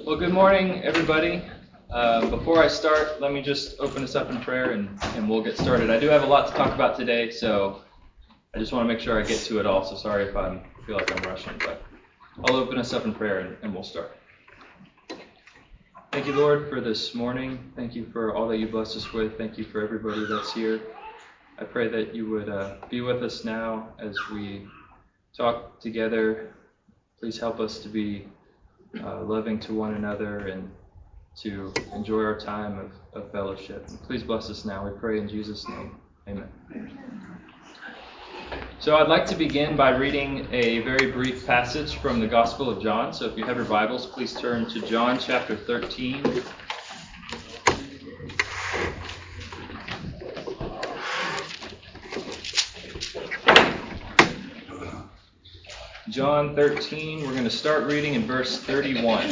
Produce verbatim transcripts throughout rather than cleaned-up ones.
Well, good morning, everybody. Uh, before I start, let me just open us up in prayer and, and we'll get started. I do have a lot to talk about today, so I just want to make sure I get to it all. So sorry if I feel like I'm rushing, but I'll open us up in prayer and, and we'll start. Thank you, Lord, for this morning. Thank you for all that you blessed us with. Thank you for everybody that's here. I pray that you would uh, be with us now as we talk together. Please help us to be uh, loving to one another and to enjoy our time of, of fellowship. And please bless us now. We pray in Jesus' name. Amen. So I'd like to begin by reading a very brief passage from the Gospel of John. So if you have your Bibles, please turn to John chapter thirteen. John thirteen, we're going to start reading in verse thirty-one.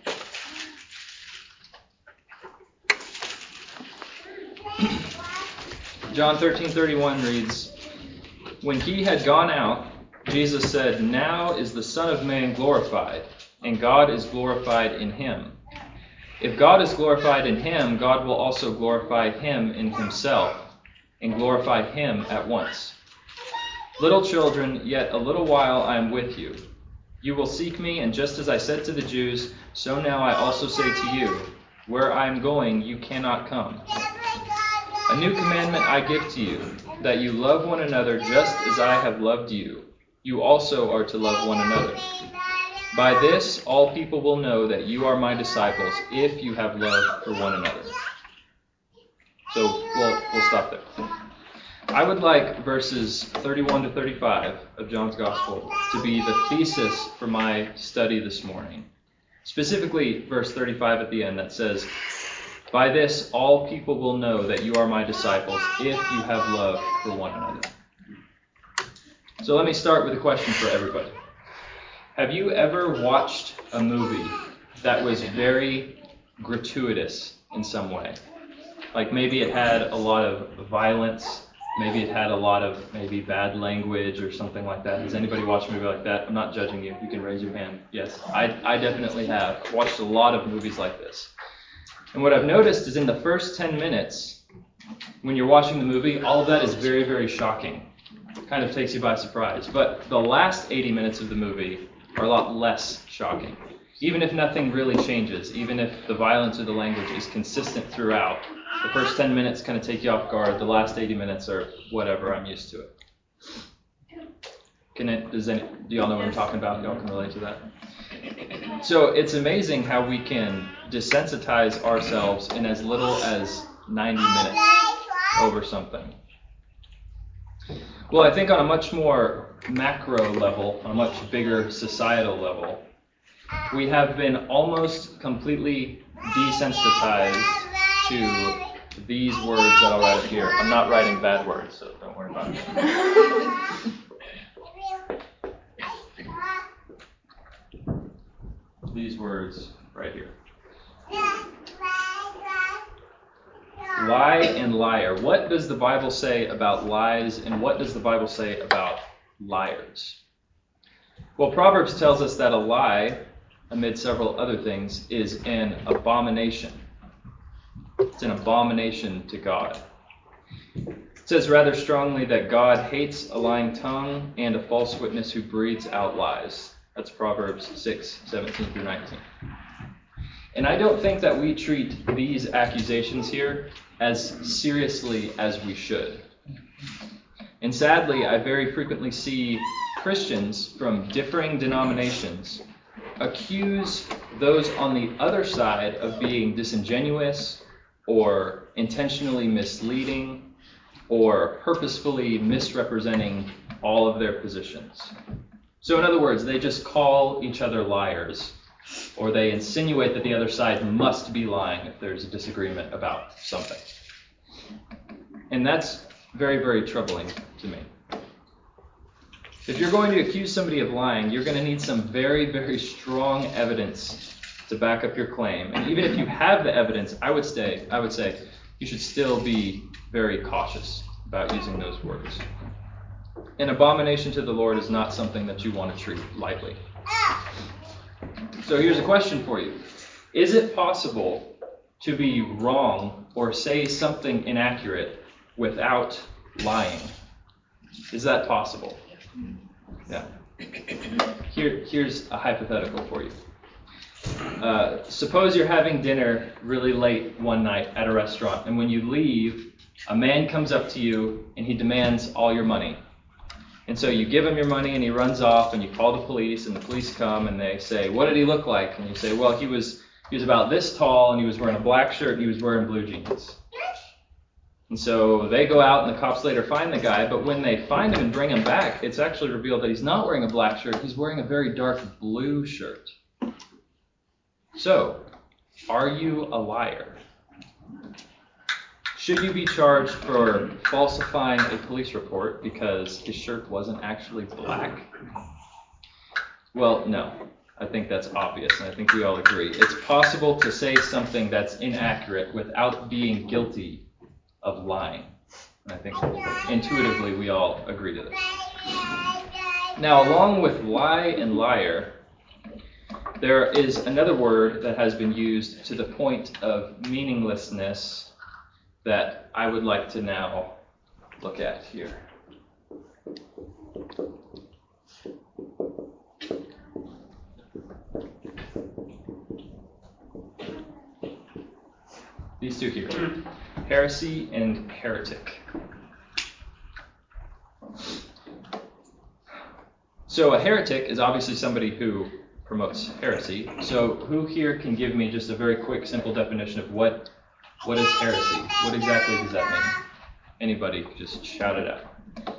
John thirteen thirty-one reads, "When he had gone out, Jesus said, 'Now is the Son of Man glorified, and God is glorified in him. If God is glorified in him, God will also glorify him in himself, and glorify him at once. Little children, yet a little while I am with you. You will seek me, and just as I said to the Jews, so now I also say to you, where I am going, you cannot come. A new commandment I give to you, that you love one another just as I have loved you. You also are to love one another. By this, all people will know that you are my disciples, if you have love for one another.'" So we'll, we'll stop there. I would like verses thirty-one to thirty-five of John's Gospel to be the thesis for my study this morning. Specifically, verse thirty-five at the end that says, "By this all people will know that you are my disciples, if you have love for one another." So let me start with a question for everybody. Have you ever watched a movie that was very gratuitous in some way? Like maybe it had a lot of violence, maybe it had a lot of maybe bad language or something like that. Has anybody watched a movie like that? I'm not judging you. You can raise your hand. Yes, I, I definitely have. I've watched a lot of movies like this. And what I've noticed is in the first ten minutes, when you're watching the movie, all of that is very, very shocking. It kind of takes you by surprise. But the last eighty minutes of the movie are a lot less shocking. Even if nothing really changes, even if the violence or the language is consistent throughout, the first ten minutes kind of take you off guard. The last eighty minutes are whatever, I'm used to it. Can it, does any, do y'all know what I'm talking about? Y'all can relate to that? So it's amazing how we can desensitize ourselves in as little as ninety minutes over something. Well, I think on a much more macro level, on a much bigger societal level, we have been almost completely desensitized to these words that I'll write up here. I'm not writing bad words, so don't worry about it. These words right here. Lie and liar. What does the Bible say about lies, and what does the Bible say about liars? Well, Proverbs tells us that a lie, amid several other things, is an abomination. It's an abomination to God. It says rather strongly that God hates a lying tongue and a false witness who breathes out lies. That's Proverbs six, seventeen through nineteen. And I don't think that we treat these accusations here as seriously as we should. And sadly, I very frequently see Christians from differing denominations accuse those on the other side of being disingenuous or intentionally misleading or purposefully misrepresenting all of their positions. So in other words, they just call each other liars, or they insinuate that the other side must be lying if there's a disagreement about something. And that's very, very troubling to me. If you're going to accuse somebody of lying, you're going to need some very, very strong evidence to back up your claim. And even if you have the evidence, I would say, I would say you should still be very cautious about using those words. An abomination to the Lord is not something that you want to treat lightly. So here's a question for you. Is it possible to be wrong or say something inaccurate without lying? Is that possible? Yeah. Here, here's a hypothetical for you. Uh, suppose you're having dinner really late one night at a restaurant, and when you leave, a man comes up to you and he demands all your money. And so you give him your money and he runs off, and you call the police, and the police come and they say, "What did he look like?" And you say, "Well, he was he was about this tall, and he was wearing a black shirt, and he was wearing blue jeans." And so they go out, and the cops later find the guy, but when they find him and bring him back, it's actually revealed that he's not wearing a black shirt, he's wearing a very dark blue shirt. So, are you a liar? Should you be charged for falsifying a police report because his shirt wasn't actually black? Well, no. I think that's obvious, and I think we all agree. It's possible to say something that's inaccurate without being guilty of lying. And I think intuitively we all agree to this. Now, along with lie and liar, there is another word that has been used to the point of meaninglessness that I would like to now look at here. These two here, heresy and heretic. So a heretic is obviously somebody who promotes heresy. So who here can give me just a very quick, simple definition of what what is heresy? What exactly does that mean? Anybody, just shout it out.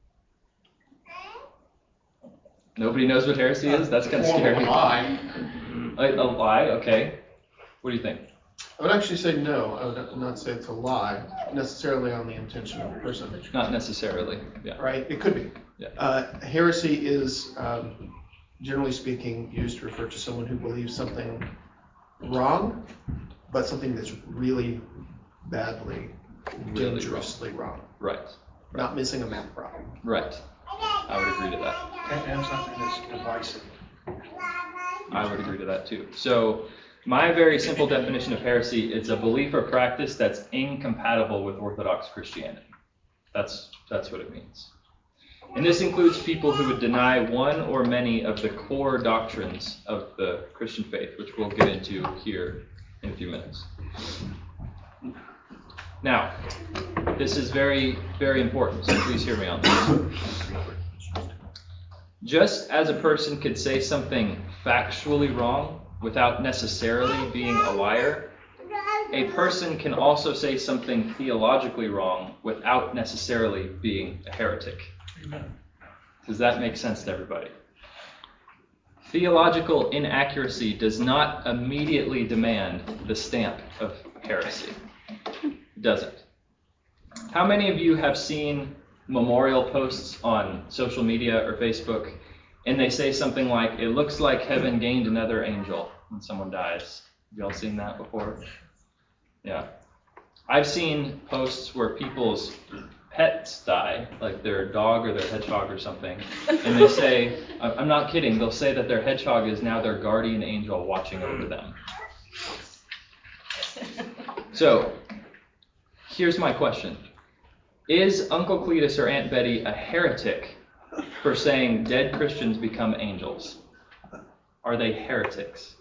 Nobody knows what heresy is? That's kind of scary. A lie. A, a lie? Okay. What do you think? I would actually say no. I would not say it's a lie necessarily on the intention of the person. Not necessarily. Yeah. Right? It could be. Yeah. Uh, heresy is, um, generally speaking, used to refer to someone who believes something wrong, but something that's really badly, Really dangerously wrong. Right. Not missing a math problem. Right. I would agree to that. And, and something that's divisive. I would agree to that too. So my very simple definition of heresy is a belief or practice that's incompatible with Orthodox Christianity. That's that's what it means. And this includes people who would deny one or many of the core doctrines of the Christian faith, which we'll get into here in a few minutes. Now, this is very, very important, so please hear me on this. Just as a person could say something factually wrong without necessarily being a liar, a person can also say something theologically wrong without necessarily being a heretic. Amen. Does that make sense to everybody? Theological inaccuracy does not immediately demand the stamp of heresy. It doesn't. How many of you have seen memorial posts on social media or Facebook, and they say something like, "It looks like heaven gained another angel," when someone dies? Have y'all seen that before? Yeah. I've seen posts where people's pets die, like their dog or their hedgehog or something, and they say, I'm not kidding, they'll say that their hedgehog is now their guardian angel watching over them. So, here's my question. Is Uncle Cletus or Aunt Betty a heretic for saying dead Christians become angels? Are they heretics?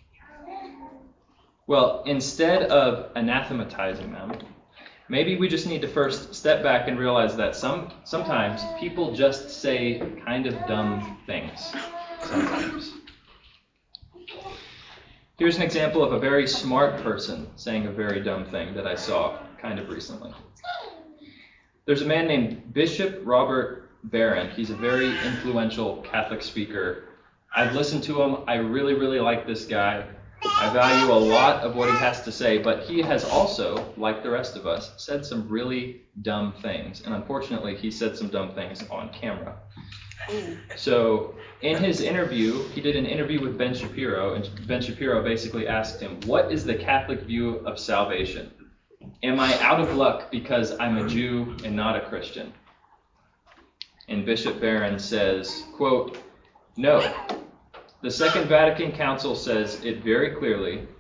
Well, instead of anathematizing them, maybe we just need to first step back and realize that some sometimes people just say kind of dumb things. Sometimes. Here's an example of a very smart person saying a very dumb thing that I saw kind of recently. There's a man named Bishop Robert Barron. He's a very influential Catholic speaker. I've listened to him. I really, really like this guy. I value a lot of what he has to say, but he has also, like the rest of us, said some really dumb things. And unfortunately, he said some dumb things on camera. So in his interview, he did an interview with Ben Shapiro, and Ben Shapiro basically asked him, what is the Catholic view of salvation? Am I out of luck because I'm a Jew and not a Christian? And Bishop Barron says, quote, no. The Second Vatican Council says it very clearly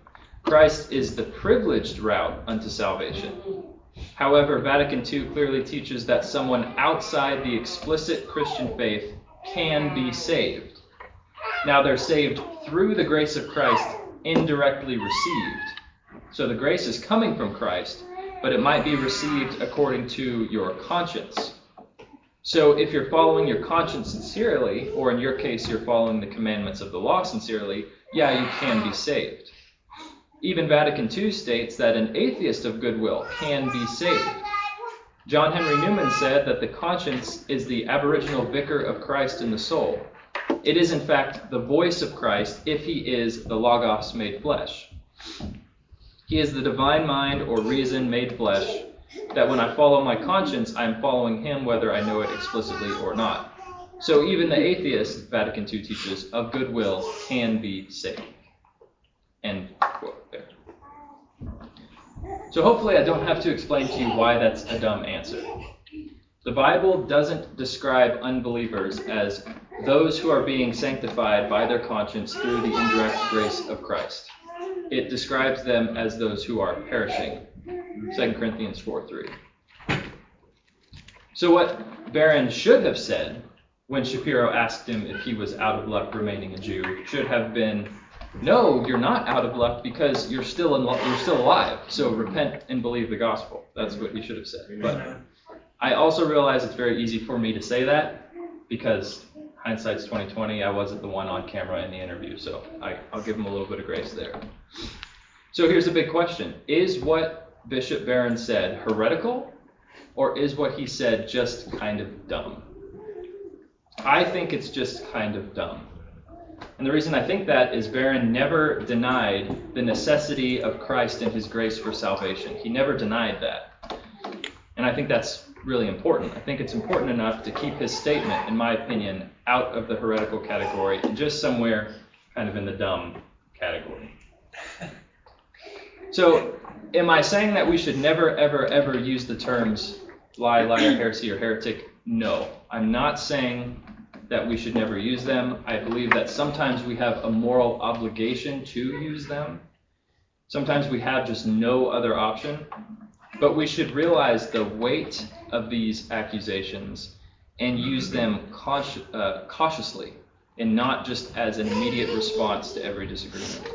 Christ is the privileged route unto salvation. However, Vatican Two clearly teaches that someone outside the explicit Christian faith can be saved. Now, they're saved through the grace of Christ, indirectly received. So the grace is coming from Christ, but it might be received according to your conscience. So if you're following your conscience sincerely, or in your case, you're following the commandments of the law sincerely, yeah, you can be saved. Even Vatican Two states that an atheist of goodwill can be saved. John Henry Newman said that the conscience is the aboriginal vicar of Christ in the soul. It is, in fact, the voice of Christ if he is the Logos made flesh. He is the divine mind or reason made flesh, that when I follow my conscience, I am following him whether I know it explicitly or not. So even the atheist, Vatican Two teaches, of goodwill can be saved. End quote there. So hopefully I don't have to explain to you why that's a dumb answer. The Bible doesn't describe unbelievers as those who are being sanctified by their conscience through the indirect grace of Christ. It describes them as those who are perishing. Second Corinthians four three. So what Barron should have said when Shapiro asked him if he was out of luck remaining a Jew should have been, no, you're not out of luck because you're still in, you're still alive. So repent and believe the gospel. That's what he should have said. But I also realize it's very easy for me to say that because hindsight's twenty twenty. I wasn't the one on camera in the interview, so I, I'll give him a little bit of grace there. So here's a big question. Is what Bishop Barron said heretical, or is what he said just kind of dumb? I think it's just kind of dumb. And the reason I think that is Barron never denied the necessity of Christ and his grace for salvation. He never denied that. And I think that's really important. I think it's important enough to keep his statement, in my opinion, out of the heretical category and just somewhere kind of in the dumb category. So, am I saying that we should never, ever, ever use the terms lie, liar, heresy, or heretic? No. I'm not saying that we should never use them. I believe that sometimes we have a moral obligation to use them. Sometimes we have just no other option. But we should realize the weight of these accusations and use them cautious, uh, cautiously and not just as an immediate response to every disagreement.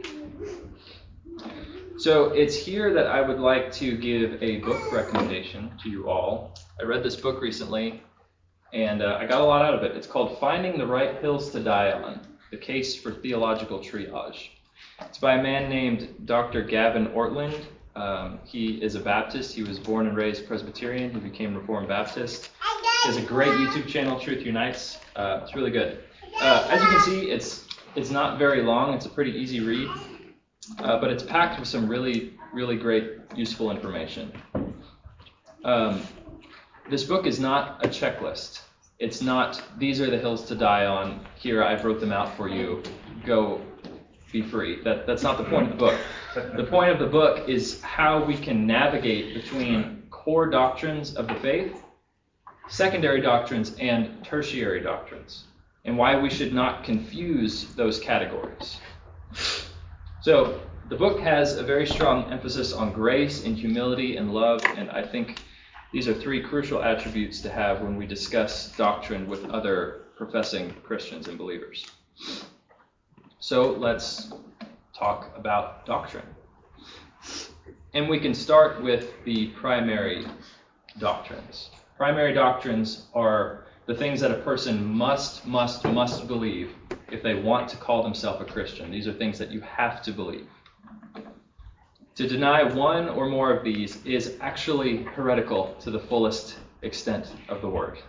So it's here that I would like to give a book recommendation to you all. I read this book recently, and uh, I got a lot out of it. It's called Finding the Right Hills to Die On, The Case for Theological Triage. It's by a man named Doctor Gavin Ortlund. Um, he is a Baptist. He was born and raised Presbyterian. He became Reformed Baptist. He has a great YouTube channel, Truth Unites. Uh, it's really good. Uh, as you can see, it's it's not very long. It's a pretty easy read. Uh, but it's packed with some really, really great, useful information. Um, this book is not a checklist. It's not, these are the hills to die on. Here, I've wrote them out for you. Go be free. That, that's not the point of the book. The point of the book is how we can navigate between core doctrines of the faith, secondary doctrines, and tertiary doctrines, and why we should not confuse those categories. So the book has a very strong emphasis on grace and humility and love, and I think these are three crucial attributes to have when we discuss doctrine with other professing Christians and believers. So let's talk about doctrine. And we can start with the primary doctrines. Primary doctrines are the things that a person must, must, must believe if they want to call themselves a Christian. These are things that you have to believe. To deny one or more of these is actually heretical to the fullest extent of the word.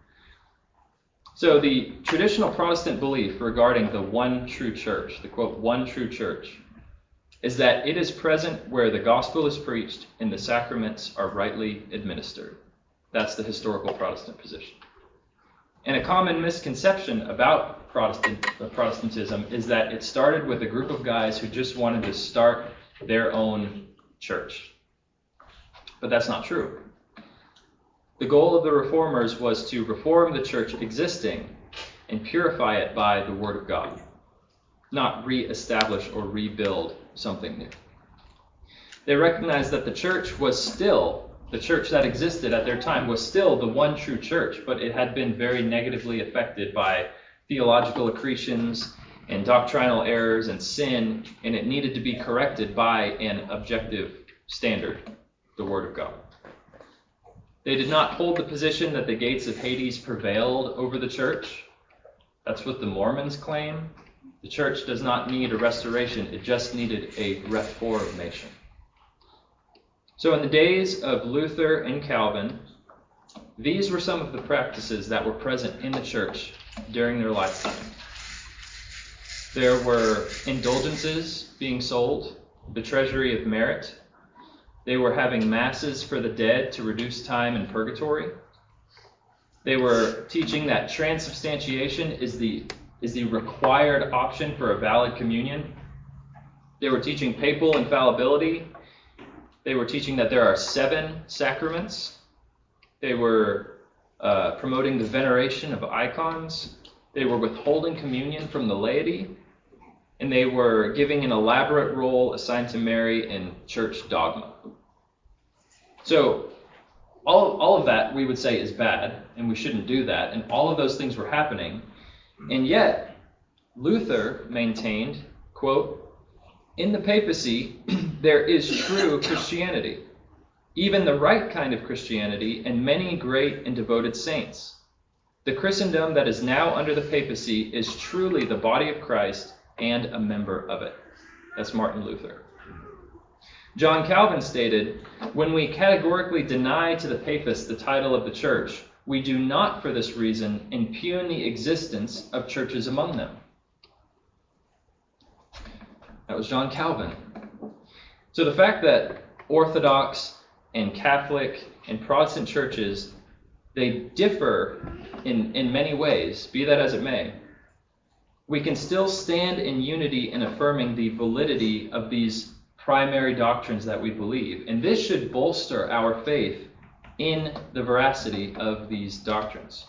So the traditional Protestant belief regarding the one true church, the quote, one true church, is that it is present where the gospel is preached and the sacraments are rightly administered. That's the historical Protestant position. And a common misconception about Protestant, uh, Protestantism is that it started with a group of guys who just wanted to start their own church. But that's not true. The goal of the reformers was to reform the church existing and purify it by the word of God. not re-establish or rebuild something new. They recognized that the church was still, the church that existed at their time was still the one true church, but it had been very negatively affected by theological accretions and doctrinal errors and sin, and it needed to be corrected by an objective standard, the Word of God. They did not hold the position that the gates of Hades prevailed over the church. That's what the Mormons claim. The church does not need a restoration, it just needed a reformation. So in the days of Luther and Calvin, these were some of the practices that were present in the church during their lifetime. There were indulgences being sold, the treasury of merit. They were having masses for the dead to reduce time in purgatory. They were teaching that transubstantiation is the, is the required option for a valid communion. They were teaching papal infallibility. They were teaching that there are seven sacraments. They were uh, promoting the veneration of icons. They were withholding communion from the laity. And they were giving an elaborate role assigned to Mary in church dogma. So all, all of that we would say is bad, and we shouldn't do that. And all of those things were happening. And yet, Luther maintained, quote, "In the papacy, there is true Christianity, even the right kind of Christianity, and many great and devoted saints. The Christendom that is now under the papacy is truly the body of Christ and a member of it." That's Martin Luther. John Calvin stated, "When we categorically deny to the papists the title of the church, we do not for this reason impugn the existence of churches among them." That was John Calvin. So the fact that Orthodox and Catholic and Protestant churches, they differ in, in many ways, be that as it may, we can still stand in unity in affirming the validity of these primary doctrines that we believe. And this should bolster our faith in the veracity of these doctrines.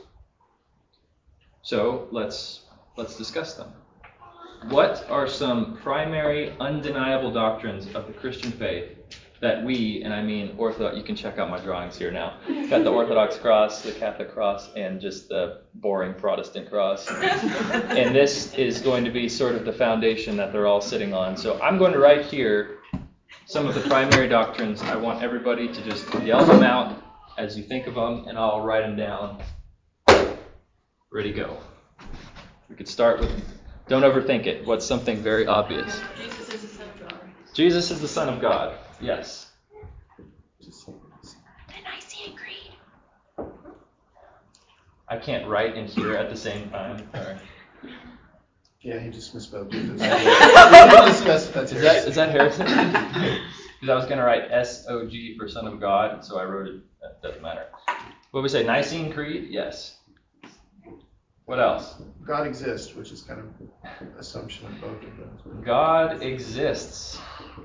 So let's let's discuss them. What are some primary, undeniable doctrines of the Christian faith that we, and I mean Orthodox, you can check out my drawings here now. Got the Orthodox cross, the Catholic cross, and just the boring Protestant cross. And this is going to be sort of the foundation that they're all sitting on. So I'm going to write here some of the primary doctrines. I want everybody to just yell them out as you think of them, and I'll write them down. Ready, go. We could start with, don't overthink it. What's something very obvious? Jesus is the Son of God. Jesus is the Son of God. Yes. The Nicene Creed. I can't write and hear at the same time. Sorry. Yeah, he just misspoke. We didn't discuss if that's Is that, is that heresy? Because I was going to write S O G for Son of God, so I wrote it. That doesn't matter. What we say? Nicene Creed? Yes. What else? God exists, which is kind of assumption of both of those. God exists.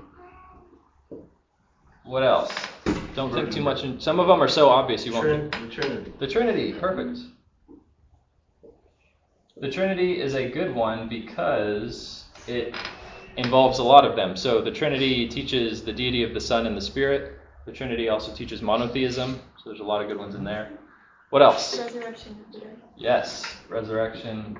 What else? Don't think too much. In, some of them are so obvious you won't think. The Trinity. The Trinity, perfect. The Trinity is a good one because it involves a lot of them. So the Trinity teaches the deity of the Son and the Spirit. The Trinity also teaches monotheism. So there's a lot of good ones in there. What else? Resurrection of the dead. Yes, resurrection.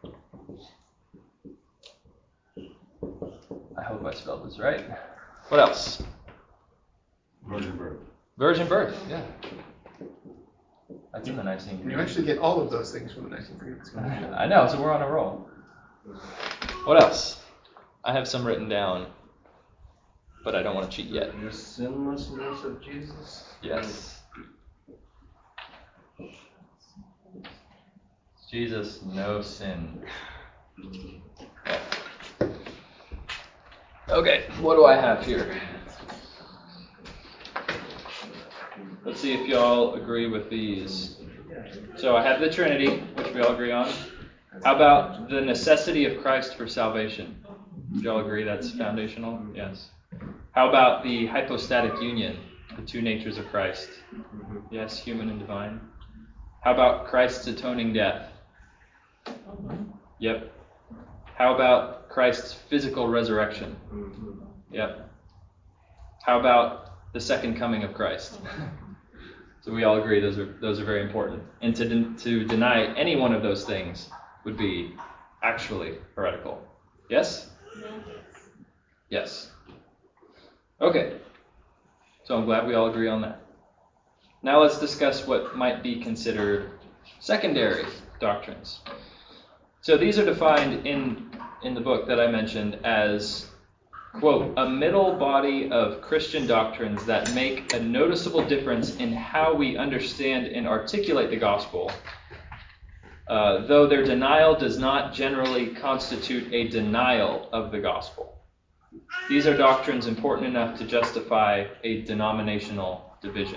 I hope I spelled this right. What else? Virgin birth. Virgin birth, yeah. That's in the Nicene And Creed. you actually get all of those things from the Nicene Creed. It's kind of cool. I know, so we're on a roll. What else? I have some written down, but I don't want to cheat yet. The sinlessness of Jesus. Yes. Jesus, no sin. Yeah. Okay, what do I have here? Let's see if y'all agree with these. So I have the Trinity, which we all agree on. How about the necessity of Christ for salvation? Do y'all agree that's foundational? Yes. How about the hypostatic union, the two natures of Christ? Yes, human and divine. How about Christ's atoning death? Yep. How about Christ's physical resurrection? Mhm. Yep. How about the second coming of Christ? So we all agree those are those are very important. And to de- to deny any one of those things would be actually heretical. Yes? Yes. Okay. So I'm glad we all agree on that. Now let's discuss what might be considered secondary doctrines. So these are defined in, in the book that I mentioned as, quote, a middle body of Christian doctrines that make a noticeable difference in how we understand and articulate the gospel, uh, though their denial does not generally constitute a denial of the gospel. These are doctrines important enough to justify a denominational division.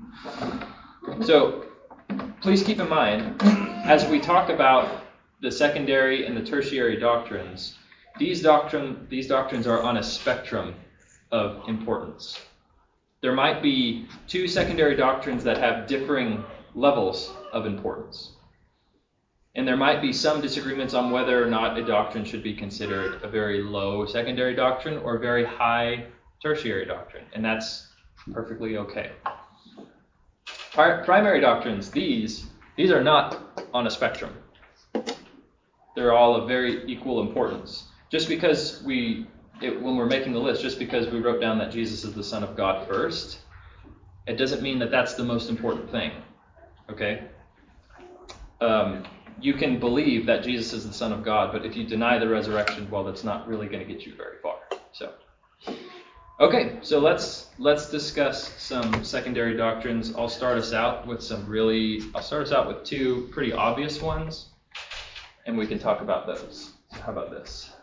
So please keep in mind, as we talk about the secondary and the tertiary doctrines, these doctrine these doctrines are on a spectrum of importance. There might be two secondary doctrines that have differing levels of importance. And there might be some disagreements on whether or not a doctrine should be considered a very low secondary doctrine or a very high tertiary doctrine. And that's perfectly okay. Pri- primary doctrines, these, these are not on a spectrum. They're all of very equal importance. Just because we, it, when we're making the list, just because we wrote down that Jesus is the Son of God first, it doesn't mean that that's the most important thing. Okay? Um, you can believe that Jesus is the Son of God, but if you deny the resurrection, well, that's not really going to get you very far. So, okay, so let's let's discuss some secondary doctrines. I'll start us out with some really, I'll start us out with two pretty obvious ones, and we can talk about those. So how about this?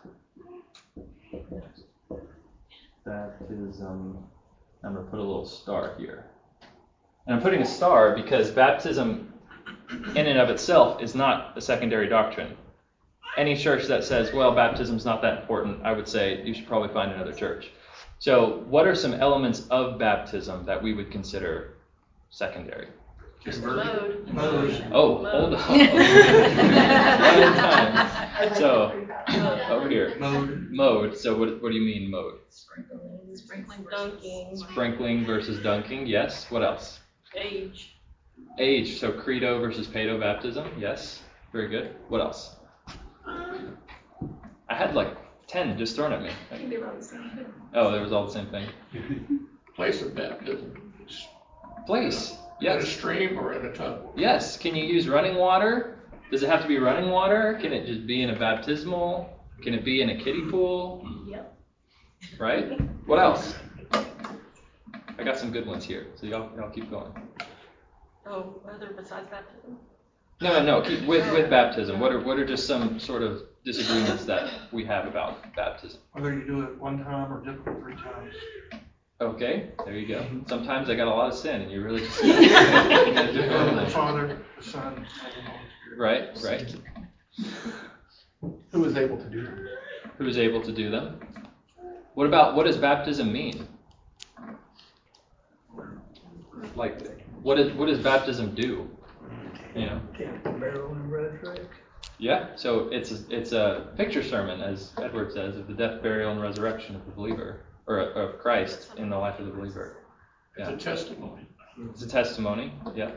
Baptism. I'm going to put a little star here. And I'm putting a star because baptism in and of itself is not a secondary doctrine. Any church that says, well, baptism's not that important, I would say you should probably find another church. So what are some elements of baptism that we would consider secondary? Mode. Mode. Oh, Mode. hold on. One at a time. So, over here. Mode. Mode. So what, what do you mean mode? Sprinkling. Sprinkling. Dunking. Sprinkling versus dunking. Yes. What else? Age. Age. So credo versus pedo baptism. Yes. Very good. What else? I had like ten just thrown at me. I think they were all the same thing. Oh, there was all the same thing. Place of baptism. Place. At a Yes. stream or in a tub. Yes. Can you use running water? Does it have to be running water? Can it just be in a baptismal? Can it be in a kiddie pool? Yep. Right? What else? I got some good ones here, so y'all, y'all keep going. Oh, other besides baptism? No, no, no. Keep with with baptism. What are what are just some sort of disagreements that we have about baptism? Whether you do it one time or different three times. Okay, there you go. Sometimes I got a lot of sin, and you really just The Father, the Son, and the Holy Spirit. right, right. Who is able to do them? Who's able to do them? What about what does baptism mean? Like, what is what does baptism do? You know. Death, burial, and resurrection. Yeah. So it's a, it's a picture sermon, as Edward says, of the death, burial, and resurrection of the believer, or of Christ in the life of the believer. It's Yeah. a testimony. It's a testimony. Yeah.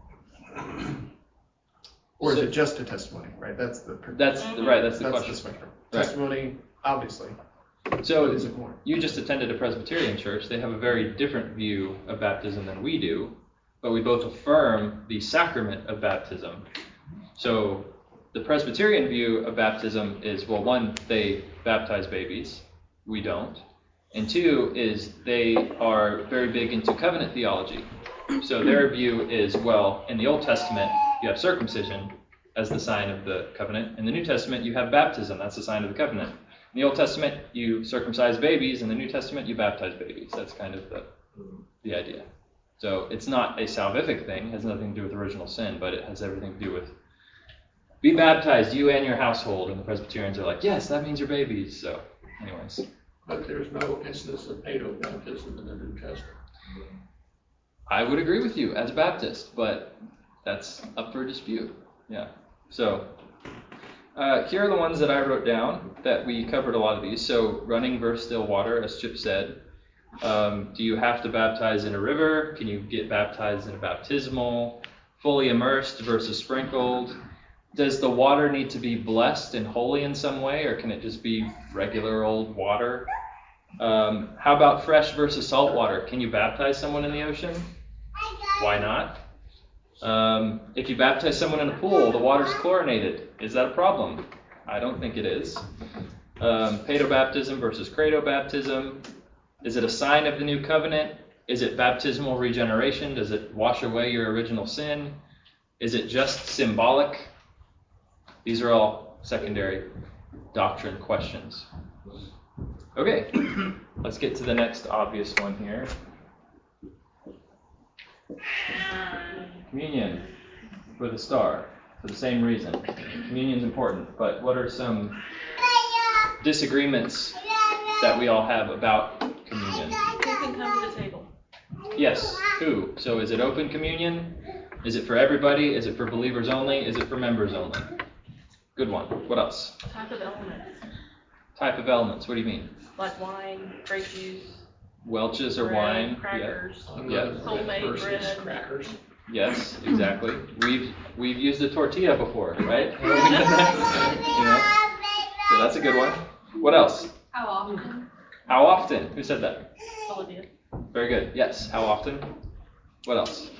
Or is So- it just a testimony, right? That's the That's the, right. That's the that's question. the spectrum. Right. Testimony, obviously. So What is it more? you just attended a Presbyterian church. They have a very different view of baptism than we do, but we both affirm the sacrament of baptism. So the Presbyterian view of baptism is, well, one, they baptize babies. We don't. And two is they are very big into covenant theology. So their view is, well, in the Old Testament, you have circumcision as the sign of the covenant. In the New Testament, you have baptism. That's the sign of the covenant. In the Old Testament, you circumcise babies. In the New Testament, you baptize babies. That's kind of the, the idea. So it's not a salvific thing. It has nothing to do with original sin, but it has everything to do with be baptized, you and your household. And the Presbyterians are like, yes, that means your babies. So anyways. But there's no instance of pedo baptism in the New Testament. I would agree with you as a Baptist, but that's up for dispute. Yeah. So Uh, here are the ones that I wrote down that we covered a lot of these. So running versus still water, as Chip said. Um, do you have to baptize in a river? Can you get baptized in a baptismal? Fully immersed versus sprinkled? Does the water need to be blessed and holy in some way, or can it just be regular old water? Um, how about fresh versus salt water? Can you baptize someone in the ocean? Why not? Um, if you baptize someone in a pool, the water's chlorinated. Is that a problem? I don't think it is. Um, paedobaptism versus cradobaptism. Is it a sign of the new covenant? Is it baptismal regeneration? Does it wash away your original sin? Is it just symbolic? These are all secondary doctrine questions. Okay, let's get to the next obvious one here. Communion for the star, for the same reason. Communion is important, but what are some disagreements that we all have about communion? Who can come to the table? Yes, who? So is it open communion? Is it for everybody? Is it for believers only? Is it for members only? Good one. What else? Type of elements. Type of elements. What do you mean? Like wine, grape juice, Welch's or bread, wine? crackers, Yeah. homemade Versus bread. crackers. Yes, exactly. We've we've used a tortilla before, right? You know? So that's a good one. What else? How often? How often? Who said that? Olivia. Very good. Yes. How often? What else?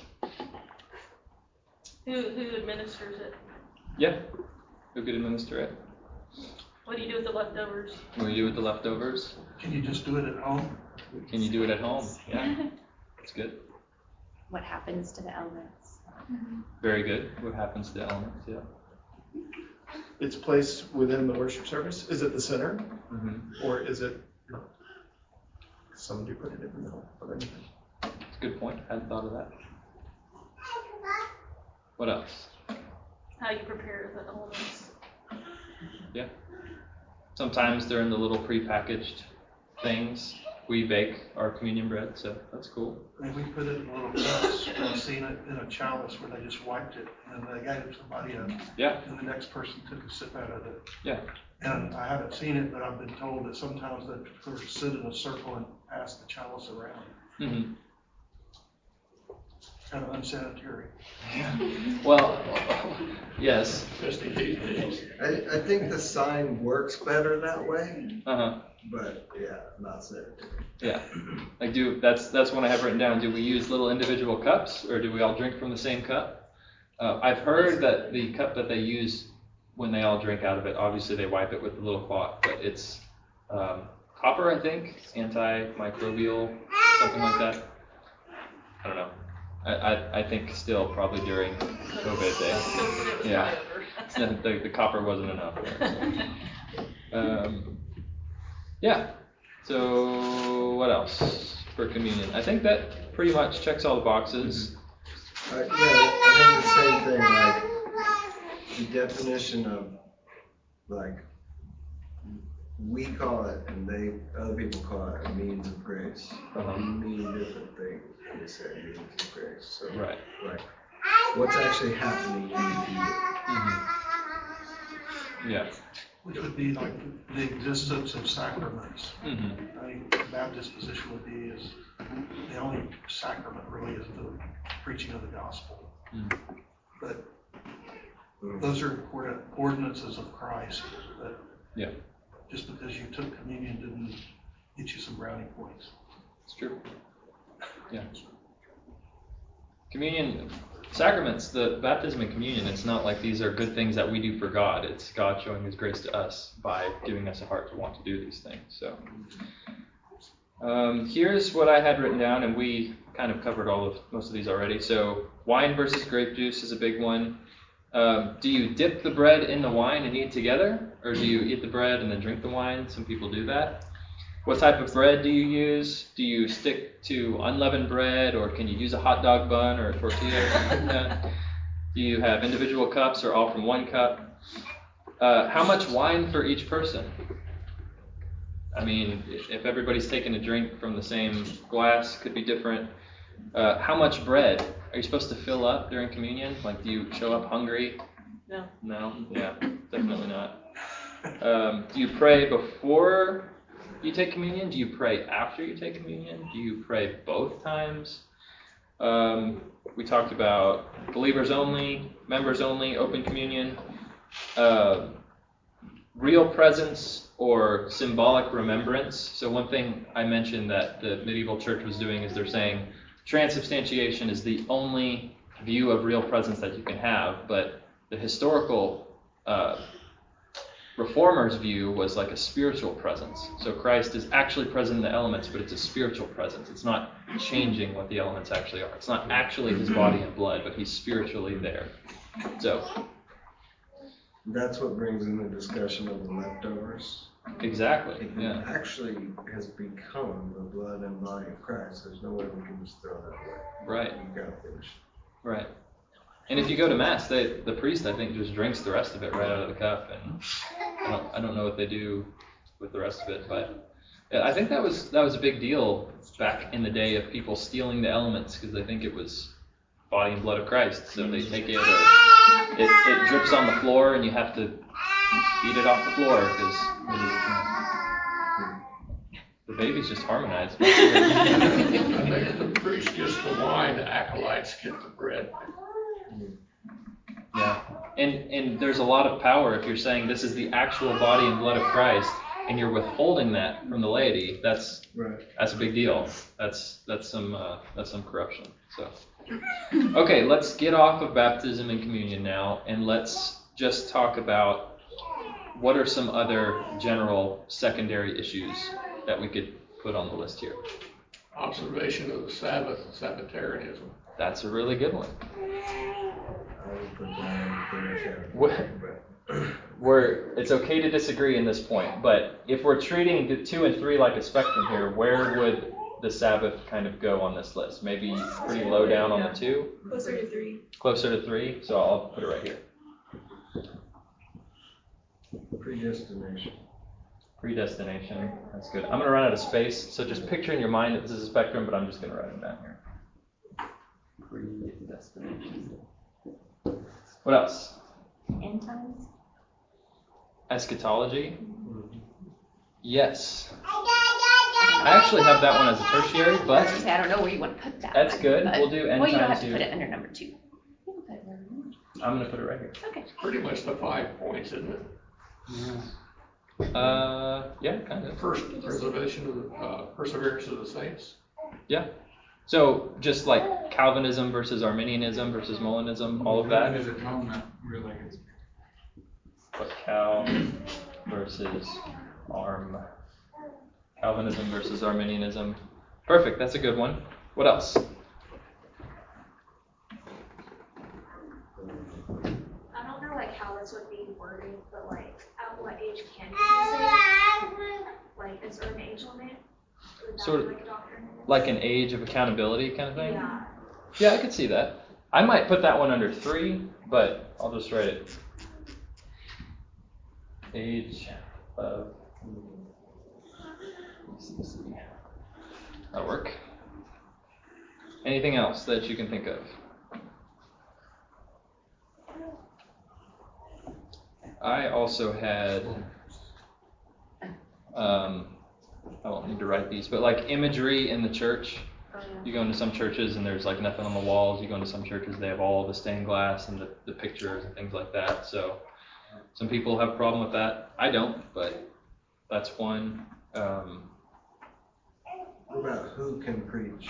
Who who administers it? Yeah. Who could administer it? What do you do with the leftovers? What do you do with the leftovers? Can you just do it at home? Can you do it at home? Yeah. That's good. What happens to the elements? Very good. What happens to the elements? Yeah. Its place within the worship service? Is it the center? Mm-hmm. Or is it, somebody put it in the middle of anything? That's a good point. I hadn't thought of that. What else? How you prepare the elements? Yeah. Sometimes they're in the little prepackaged things. We bake our communion bread, so that's cool. I mean, we put it in little cups. I've seen it in a chalice where they just wiped it and they gave somebody a, Yeah. and the next person took a sip out of it. Yeah. And I haven't seen it, but I've been told that sometimes they sort of sit in a circle and pass the chalice around. Mm-hmm. Kind of unsanitary. Well, yes. I, I think the sign works better that way, Uh-huh. but yeah, not sanitary. Yeah. Like do that's that's one I have written down. Do we use little individual cups or do we all drink from the same cup? Uh, I've heard that the cup that they use when they all drink out of it, obviously they wipe it with a little cloth, but it's um, copper, I think, antimicrobial, something like that. I don't know. I, I, I think still probably during COVID they, yeah, the, the copper wasn't enough there. So. Um, yeah, so what else for communion? I think that pretty much checks all the boxes. Uh, yeah, I think the same thing, like the definition of, like, we call it, and they, other people call it a means of grace. Uh-huh. Mean different things. They say means of grace. So, Right. like, what's actually happening when you do it? Mm-hmm. Yeah. Which would be like the existence of sacraments. Mm-hmm. I think the Baptist position would be is the only sacrament really is the preaching of the gospel. Mm-hmm. But those are ord- ordinances of Christ that Yeah. just because you took communion didn't get you some brownie points. It's true. Yeah. Communion, sacraments, the baptism and communion, it's not like these are good things that we do for God. It's God showing His grace to us by giving us a heart to want to do these things. So um, here's what I had written down, and we kind of covered all of most of these already. So wine versus grape juice is a big one. Um, do you dip the bread in the wine and eat together, or do you eat the bread and then drink the wine? Some people do that. What type of bread do you use? Do you stick to unleavened bread, or can you use a hot dog bun or a tortilla or something like that? Do you have individual cups or all from one cup? Uh, how much wine for each person? I mean, if everybody's taking a drink from the same glass, could be different. Uh, how much bread? Are you supposed to fill up during communion? Like, do you show up hungry No. No? Yeah, definitely not. Um, do you pray before you take communion? Do you pray after you take communion? Do you pray both times? Um, we talked about believers only, members only, open communion, uh, real presence or symbolic remembrance. So one thing I mentioned that the medieval church was doing is they're saying transubstantiation is the only view of real presence that you can have, but the historical uh, reformers' view was like a spiritual presence. So Christ is actually present in the elements, but it's a spiritual presence. It's not changing what the elements actually are. It's not actually his body and blood, but he's spiritually there. So That's what brings in the discussion of the leftovers. exactly, It yeah, actually has become the blood and body of Christ. There's no way we can just throw that away. right, You gotta finish. right. And if you go to mass, they, the priest I think just drinks the rest of it right out of the cup, and I don't I don't know what they do with the rest of it, but yeah, I think that was that was a big deal back in the day of people stealing the elements because they think it was body and blood of Christ, so they take it, or it, it drips on the floor and you have to eat it off the floor because the baby's just harmonized. I think the priest gets the wine, the acolytes get the bread. Yeah, and and there's a lot of power if you're saying this is the actual body and blood of Christ, and you're withholding that from the laity. That's Right. that's a big deal. That's that's some uh, that's some corruption. So, okay, let's get off of baptism and communion now, and let's just talk about what are some other general secondary issues that we could put on the list here. Observation of the Sabbath, Sabbatarianism. That's a really good one. I would put that in the category, What? but We're, it's okay to disagree in this point, but if we're treating the two and three like a spectrum here, where would the Sabbath kind of go on this list? Maybe pretty low down on the two? Closer to three. Closer to three? So I'll put it right here. predestination. Predestination. That's good. I'm going to run out of space, so just picture in your mind that this is a spectrum, but I'm just going to write it down here. Predestination. What else? End times? Eschatology? Yes. I actually have that one as a tertiary, I but was gonna say, I don't know where you want to put that. that's one, good. but- We'll do end Well, you don't times have to here. put it under number two. You can put it wherever you want. I'm going to put it right here. Okay. Pretty much the five points, isn't it? Uh, yeah, kind of. First, preservation of the, uh, perseverance of the saints. Yeah. So just like Calvinism versus Arminianism versus Molinism, all of that. There's atonement, really. It's But Cal versus Arm. Calvinism versus Arminianism. Perfect. That's a good one. What else? I don't know like how this would be worded, but like at what age can you be saved? Like is there an age limit? Would that Sort be of like a doctrine? like an age of accountability kind of thing? Yeah. Yeah, I could see that. I might put that one under three, but I'll just write it. Age of that'll work. Anything else that you can think of? I also had um, I won't need to write these, but like imagery in the church. You go into some churches and there's like nothing on the walls. You go into some churches, they have all the stained glass and the, the pictures and things like that. So some people have a problem with that. I don't, but that's one. Um, What about who can preach?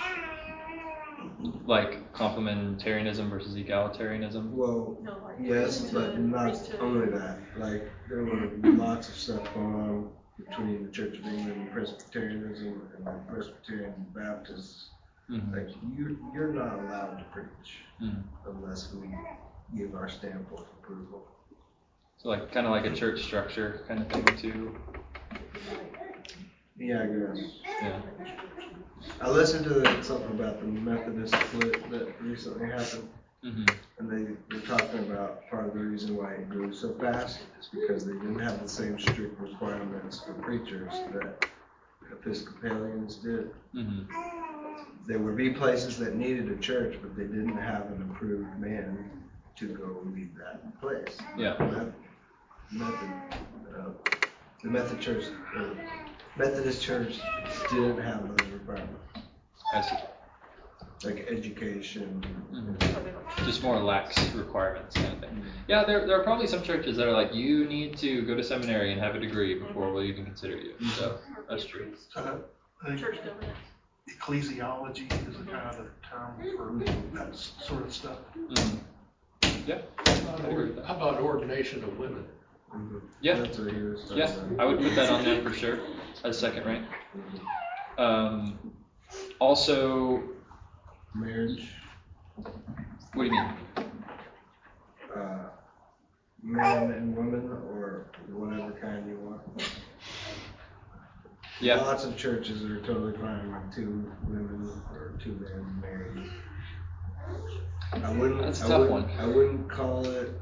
like complementarianism versus egalitarianism. Well, No, like yes, but priesthood, not priesthood. only that. Like, there were lots of stuff going on between the Church of England and Presbyterianism and the Presbyterian and Baptists. Mm-hmm. Like, you, you're not allowed to preach Mm-hmm. unless we give our stamp of approval. So like kind of like a church structure kind of thing too. Yeah, I guess. Yeah. I listened to something about the Methodist split that recently happened, Mm-hmm. and they were talking about part of the reason why it grew so fast is because they didn't have the same strict requirements for preachers that Episcopalians did. Mm-hmm. There would be places that needed a church, but they didn't have an approved man to go lead that place. Yeah. Meth- Method, uh, the Methodist Church, uh, Methodist Church didn't have those requirements, I see. like education. Mhm. Just more lax requirements kind of thing. Yeah, there, there are probably some churches that are like, you need to go to seminary and have a degree before we'll even consider you. So that's true. Uh, I think Church governance. ecclesiology is a kind of a term for that sort of stuff. Mhm. Yeah, I agree with How that. about ordination of women? Mhm. Yeah. That's what he was talking Yeah, about. I would put that on there for sure as second rank. Um, also, Marriage, what do you mean? uh, men and women, or whatever kind you want. Yeah. Lots of churches are totally fine with two women or two men married. I wouldn't. That's a I tough wouldn't, one. I wouldn't call it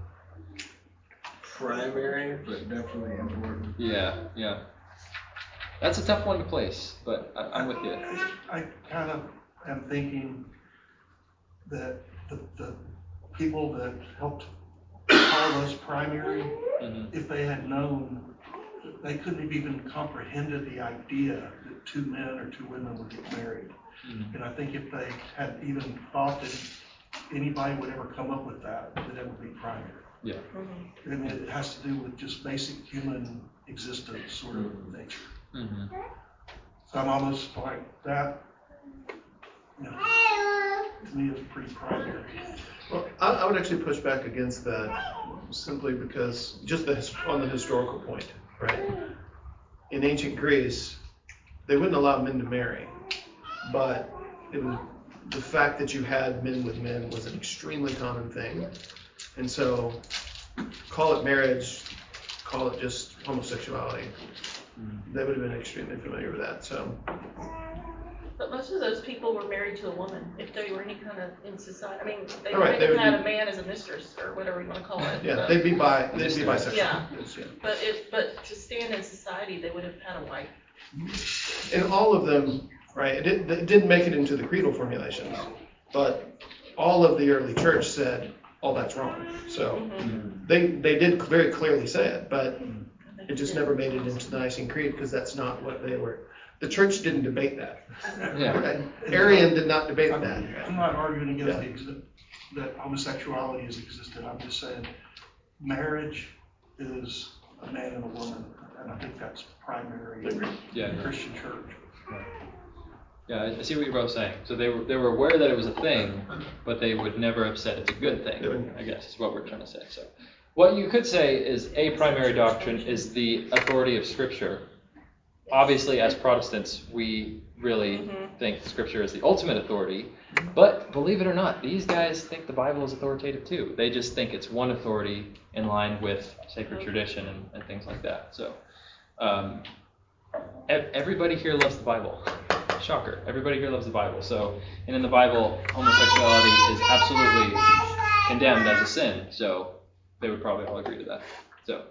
primary, but definitely important. Yeah, yeah. That's a tough one to place, but I, I'm with you. I kind of am thinking that the, the people that helped call us primary, Mhm. if they had known, they couldn't have even comprehended the idea that two men or two women would get married. Mhm. And I think if they had even thought that anybody would ever come up with that, that it would be primary. Yeah. I mean, it has to do with just basic human existence sort of nature. Mm-hmm. So I'm almost like that, you know, to me it's pretty primary. Well, I, I would actually push back against that simply because, just the, his- on the historical point, right? In ancient Greece, they wouldn't allow men to marry, but it was the fact that you had men with men was an extremely common thing. And so, call it marriage, call it just homosexuality. They would have been extremely familiar with that. So, But most of those people were married to a woman, if they were any kind of in society. I mean, they All right, might they have would had be- a man as a mistress or whatever you want to call it. yeah, but- they'd be bi, they'd be Understood. bisexual. Yeah. Yes, yeah. But it, but to stand in society, they would have had a wife. And all of them, right, it, did, it didn't make it into the creedal formulations, but all of the early church said, oh, that's wrong. So they, they did very clearly say it, but it just never made it into the Nicene Creed because that's not what they were. The church didn't debate that. Yeah. Right? Arian did not debate I'm, that. I'm not arguing against Yeah. the exi- that homosexuality has existed. I'm just saying marriage is a man and a woman, and I think that's primary in Yeah. the Christian church. Yeah, I I see what you're both saying. So they were they were aware that it was a thing, but they would never have said it's a good thing, I guess, is what we're trying to say. So what you could say is a primary doctrine is the authority of Scripture. Obviously, as Protestants, we really think Scripture is the ultimate authority, but believe it or not, these guys think the Bible is authoritative too. They just think it's one authority in line with sacred tradition and, and things like that. So um, ev- everybody here loves the Bible. Shocker. Everybody here loves the Bible. So, and in the Bible, homosexuality is absolutely condemned as a sin. So they would probably all agree to that. So,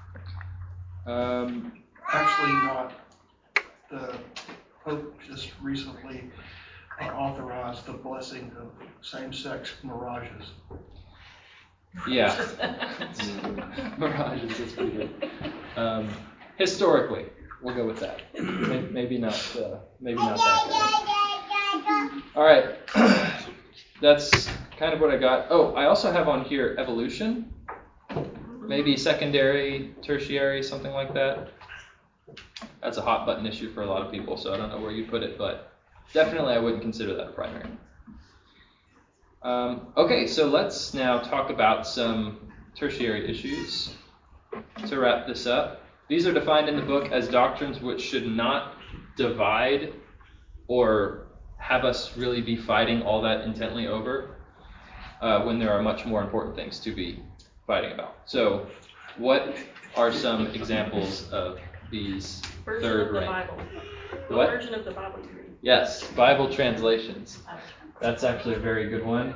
um, Actually, not. The Pope just recently uh, authorized the blessing of same-sex mirages. yeah. Mirages, that's pretty good. Um, historically, we'll go with that. Maybe, maybe not. Uh, maybe not that guy. All right. That's kind of what I got. Oh, I also have on here evolution. Maybe secondary, tertiary, something like that. That's a hot button issue for a lot of people, so I don't know where you put it, but definitely I wouldn't consider that a primary. Um, okay, so let's now talk about some tertiary issues to wrap this up. These are defined in the book as doctrines which should not divide or have us really be fighting all that intently over uh, when there are much more important things to be fighting about. So what are some examples of these Version third of the rank? Bible. What What? version of the Bible you read? Yes, Bible translations. That's actually a very good one.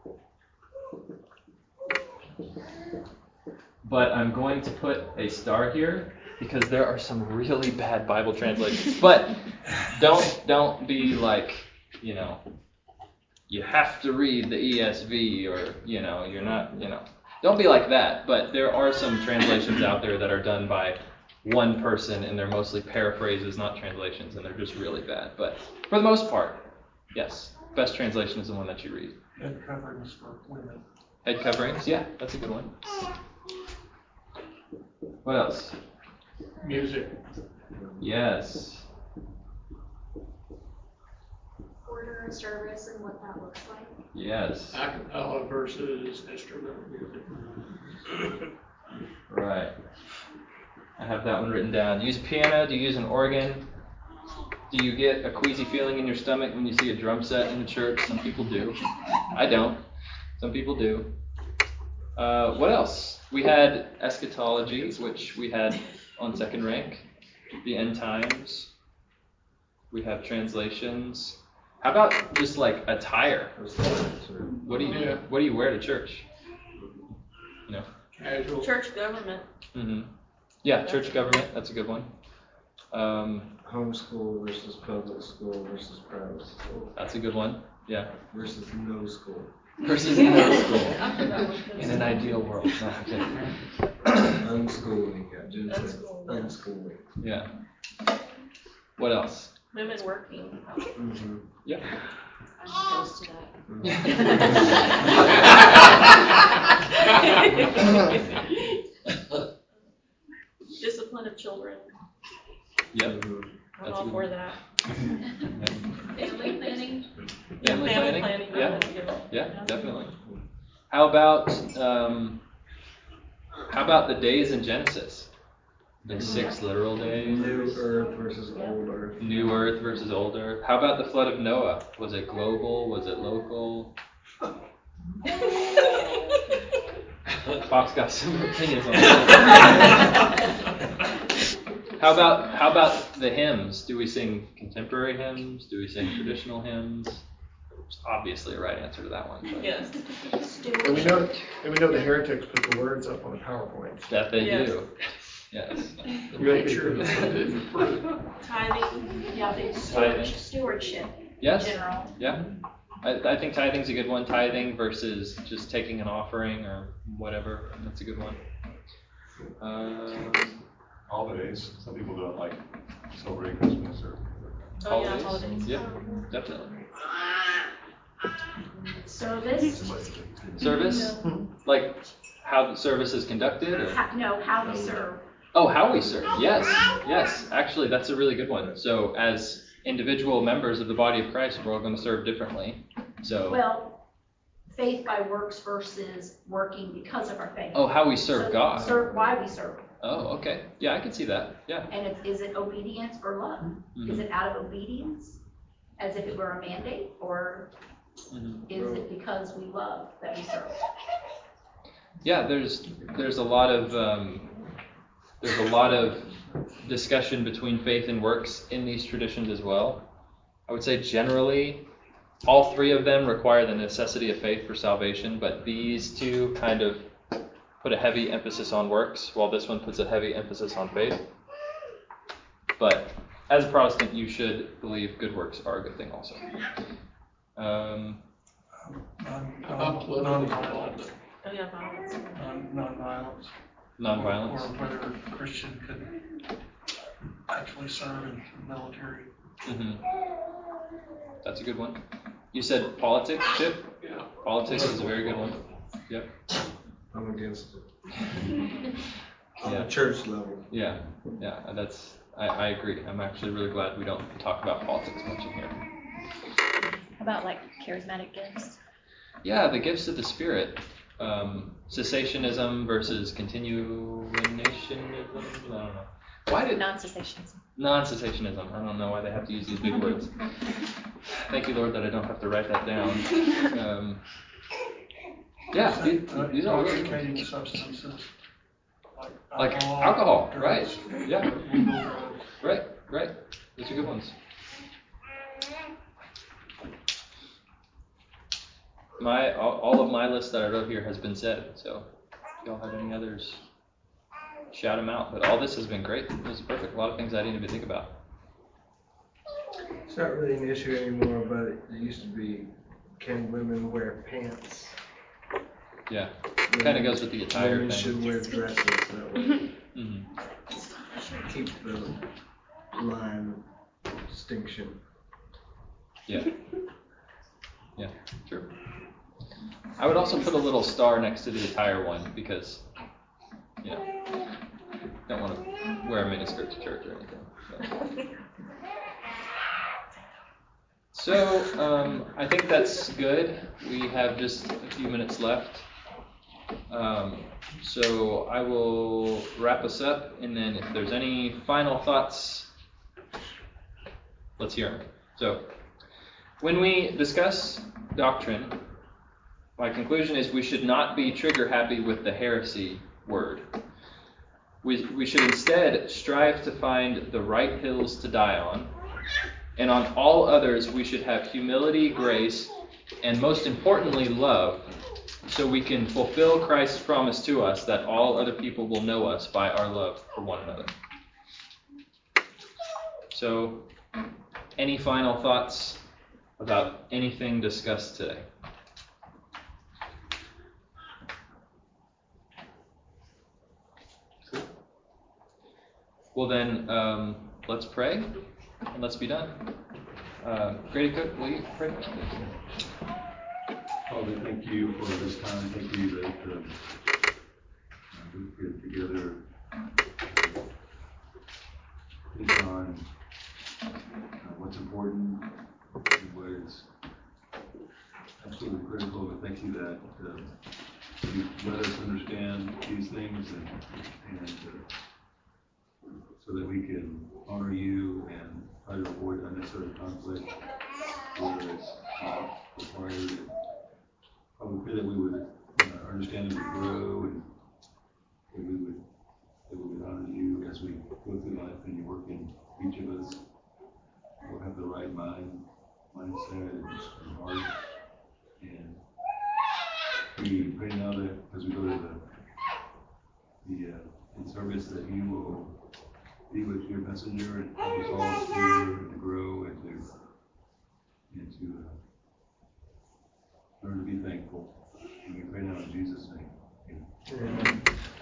But I'm going to put a star here because there are some really bad Bible translations. But don't don't be like, you know, you have to read the E S V, or, you know, you're not, you know. Don't be like that, but there are some translations out there that are done by one person, and they're mostly paraphrases, not translations, and they're just really bad. But for the most part, yes, best translation is the one that you read. Head coverings for women. Head coverings, yeah, that's a good one. What else? Music. Yes. Order of service and what that looks like. Yes. Acapella versus instrumental music. Right. I have that one written down. Use a piano? Do you use an organ? Do you get a queasy feeling in your stomach when you see a drum set in the church? Some people do. I don't. Some people do. Uh, what else? We had eschatology, which we had on second rank. The end times. We have translations. How about just like attire? What do you Yeah. What do you wear to church? You know. Casual. Church government. Mm-hmm. Yeah, church government. That's a good one. Um, Homeschool versus public school versus private school that's a good one. Yeah. versus no school. Versus no school. In an ideal world. No, I'm kidding. Unschooling, yeah, Jen said Unschooling. unschooling. Yeah. What else? Women working. Mm-hmm. Yeah. I'm opposed to that. Discipline of children. Yep. Mm-hmm. I'm That's a all good for one. that. Family planning. Family planning? planning. Yeah. That's a good one. Yeah, definitely. How about um, how about the days in Genesis? The six literal days. New Earth versus old Earth. New Earth versus old Earth. How about the flood of Noah? Was it global? Was it local? Fox got some opinions on that. How about how about the hymns? Do we sing contemporary hymns? Do we sing traditional hymns? There's obviously a right answer to that one. But Yes. And we know, and we know the heretics put the words up on the PowerPoint. that they Yes. do. Yes. Make sure that it didn't prove. Tithing. Yeah, it's Tithing. stewardship in Yes. general. Yeah. I, I think tithing's a good one. Tithing versus just taking an offering or whatever. That's a good one. Um, Holidays, some people don't like celebrating Christmas or. Oh, yeah, holidays. holidays. Yeah, definitely. Service, Service? Like how the service is conducted? Or? ha- no, how we serve. Oh, how we serve. Yes, yes. Actually, that's a really good one. So as individual members of the body of Christ, we're all going to serve differently. So. Well, faith by works versus working because of our faith. Oh, how we serve So God. Serve why we serve. Oh, okay. Yeah, I can see that. Yeah. And it's, is it obedience or love? Mm-hmm. Is it out of obedience, as if it were a mandate, or Mm-hmm. is it because we love that we serve? Yeah, there's there's a lot of um, there's a lot of discussion between faith and works in these traditions as well. I would say generally, all three of them require the necessity of faith for salvation, but these two kind of put a heavy emphasis on works, while this one puts a heavy emphasis on faith. But as a Protestant, you should believe good works are a good thing also. Um, Non- About non- political Non-violence. involvement. Oh, yeah, violence. Non- Non-violence. nonviolence. Or whether a Christian could actually serve in the military. hmm That's a good one. You said politics, Chip? Yeah. Politics is a very good one. Yep. I'm against it. On Yeah. the church level. Yeah. Yeah. That's. I, I agree. I'm actually really glad we don't talk about politics much in here. How about like charismatic gifts? Yeah, the gifts of the Spirit. Um, cessationism versus continuationism. I don't know. Why did Non-cessationism. non-cessationism? I don't know why they have to use these big words. Thank you, Lord, that I don't have to write that down. Um, yeah, these, these are really Intoxicating substances. Like alcohol, right? drugs, Yeah. legal drugs. Right, right. Those are good ones. My all, all of my list that I wrote here has been said. So if y'all have any others, shout them out. But all this has been great. This is perfect. A lot of things I didn't even think about. It's not really an issue anymore, but it used to be can women wear pants? Yeah, kind of goes with the attire Women thing. should wear dresses that way. Mhm. Keep the line of distinction. Yeah. Yeah, true. I would also put a little star next to the attire one because, you know, don't want to wear a miniskirt to church or anything. So, so um, I think that's good. We have just a few minutes left. Um, so I will wrap us up, and then if there's any final thoughts, let's hear them. So, when we discuss doctrine, my conclusion is we should not be trigger happy with the heresy word. We, we should instead strive to find the right hills to die on, and on all others we should have humility, grace, and most importantly, love, so we can fulfill Christ's promise to us that all other people will know us by our love for one another. So, any final thoughts about anything discussed today? Well then, um, let's pray, and let's be done. Uh, Grady Cook, will you pray for us, please? Father, thank you for this time. Thank you that uh, we get together take on uh, what's important and what is absolutely critical. But thank you that uh, you let us understand these things and, and uh, so that we can honor you and try to avoid unnecessary conflict where it's not required. I would pray that we would, uh, our understanding would grow and that we would, that we would honor you as we go through life and you work in each of us. We'll have the right mind, mindset and, and heart. And we pray now that as we go to the, the uh, in service that you will be with your messenger and help us all to hear and to grow and to, and to uh, learn to be thankful.